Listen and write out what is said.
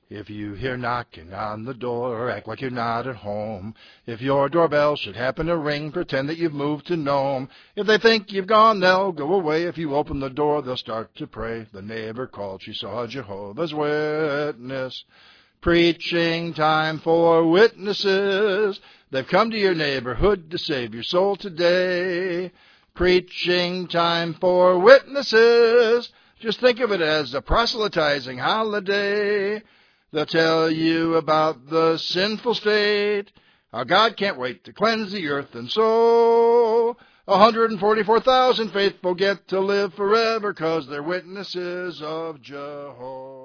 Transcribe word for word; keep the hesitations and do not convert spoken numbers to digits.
If you hear knocking on the door, act like you're not at home. If your doorbell should happen to ring, pretend that you've moved to Nome. If they think you've gone, they'll go away. If you open the door, they'll start to pray. The neighbor called, she saw a Jehovah's Witness. Preaching time for witnesses. They've come to your neighborhood to save your soul today. Preaching time for witnesses. Just think of it as a proselytizing holiday. They'll tell you about the sinful state. Our God can't wait to cleanse the earth and soul. one hundred forty-four thousand faithful get to live forever 'cause they're witnesses of Jehovah.